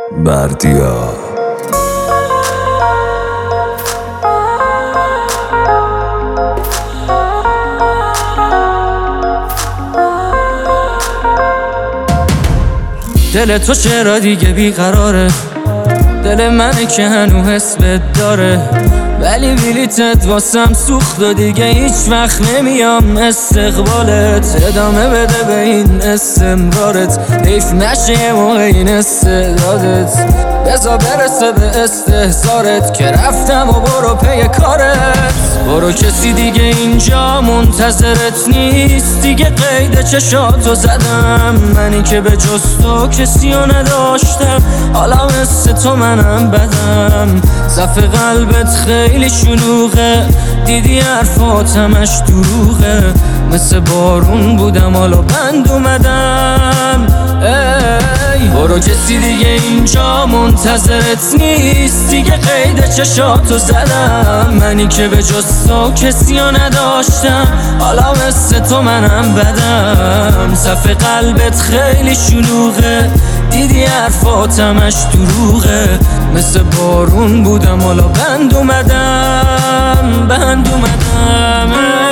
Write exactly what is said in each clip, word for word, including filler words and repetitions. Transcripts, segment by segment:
بردیا دل تو چرا دیگه بیقراره، دل منه که هنو حس بد داره، ولی بلیتت واسم سوخت و دیگه هیچ وقت نمیام استقبالت. ادامه بده به این استمرارت، حیف نشه یه موقع این استعدادت. بذار برسه به استحضارت که رفتم و برو پی کارت. برو کسی دیگه اینجا منتظرت نیست، دیگه قید چشاتو زدم. منی که به جز تو کسی رو نداشتم، حالا مثل تو منم بدم. صف قلبت خیلی شلوغه، دیدی حرفات همش دروغه. مثل بارون بودم حالا بند اومدم. ای برو کسی دیگه اینجا منتظرت نیست، دیگه قید چشاتو زدم. منی که به جز تو کسی رو نداشتم، حالا مثل تو منم بدم. صف قلبت خیلی شلوغه، دیدی حرفات همش دروغه. مثل بارون بودم حالا بند اومدم، بند اومدم.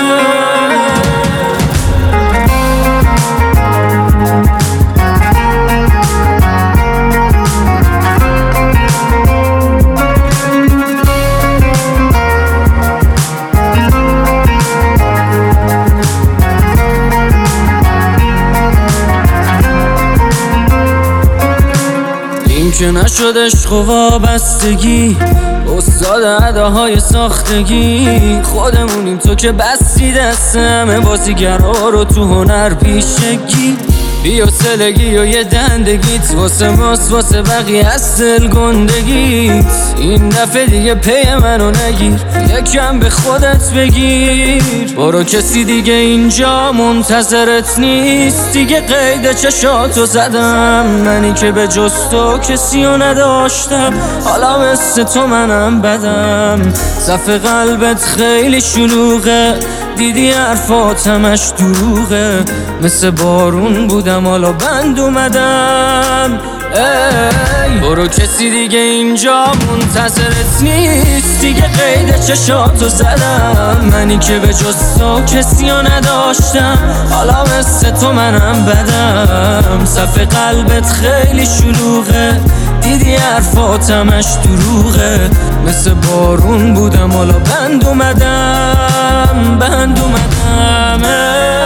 این که نشد عشق و وابستگی، استاد اداهای ساختگی. خودمونیم تو که بستی دست همه بازیگرها رو تو هنر پیشگی. بی حوصلگی و یه دندگیت واسه ماست، واسه بقیه از دل گندگیت. این دفعه دیگه پی منو نگیر، یکم به خودت بگیر. برو کسی دیگه اینجا منتظرت نیست، دیگه قید چشاتو زدم. منی که به جز تو کسی رو نداشتم، حالا مثل تو منم بدم. صف قلبت خیلی شلوغه، دیدی حرفات همش دروغه. مثل بارون بودم حالا بند اومدم. ای برو کسی دیگه اینجا منتظرت نیست، دیگه قید چشاتو زدم. منی که به جز تو کسی رو نداشتم، حالا مثل تو منم بدم. صف قلبت خیلی شلوغه، دیدی حرفات همش دروغه. مثل بارون بودم حالا بند اومدم، بند اومدم.